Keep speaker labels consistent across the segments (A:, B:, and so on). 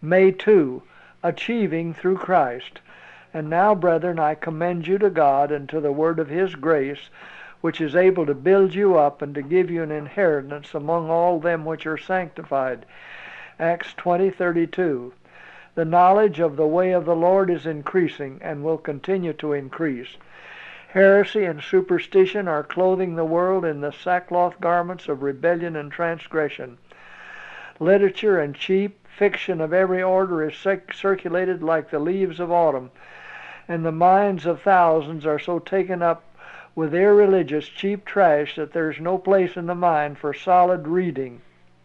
A: May 2. Achieving through Christ. And now, brethren, I commend you to God and to the word of his grace, which is able to build you up and to give you an inheritance among all them which are sanctified. Acts 20:32. The knowledge of the way of the Lord is increasing and will continue to increase. Heresy and superstition are clothing the world in the sackcloth garments of rebellion and transgression. Literature and cheap fiction of every order is circulated like the leaves of autumn, and the minds of thousands are so taken up with irreligious, cheap trash that there is no place in the mind for solid reading.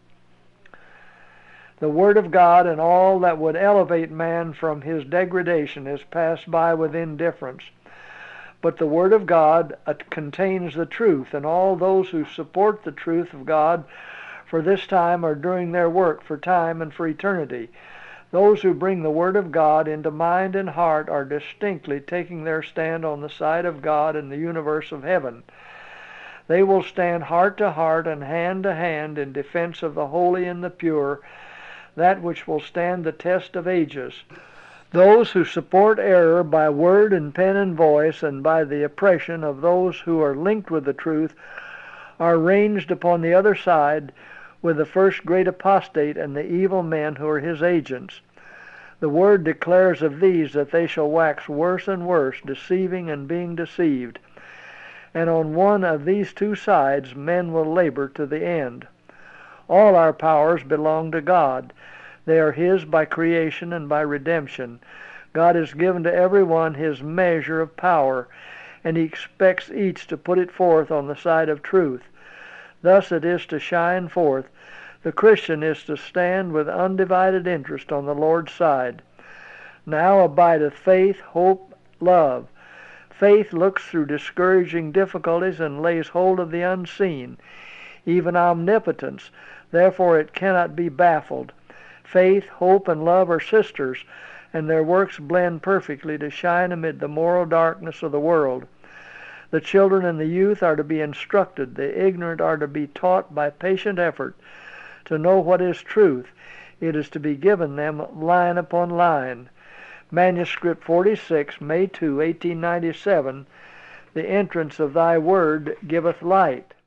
A: The Word of God and all that would elevate man from his degradation is passed by with indifference. But the Word of God contains the truth, and all those who support the truth of God for this time are doing their work for time and for eternity. Those who bring the Word of God into mind and heart are distinctly taking their stand on the side of God and the universe of heaven. They will stand heart to heart and hand to hand in defense of the holy and the pure, that which will stand the test of ages. Those who support error by word and pen and voice, and by the oppression of those who are linked with the truth, are ranged upon the other side with the first great apostate and the evil men who are his agents. The Word declares of these that they shall wax worse and worse, deceiving and being deceived. And on one of these two sides men will labor to the end. All our powers belong to God. They are his by creation and by redemption. God has given to everyone his measure of power, and he expects each to put it forth on the side of truth. Thus it is to shine forth. The Christian is to stand with undivided interest on the Lord's side. Now abideth faith, hope, love. Faith looks through discouraging difficulties and lays hold of the unseen, even omnipotence. Therefore it cannot be baffled. Faith, hope, and love are sisters, and their works blend perfectly to shine amid the moral darkness of the world. The children and the youth are to be instructed. The ignorant are to be taught by patient effort to know what is truth. It is to be given them line upon line. Manuscript 46, May 2, 1897. The entrance of thy word giveth light.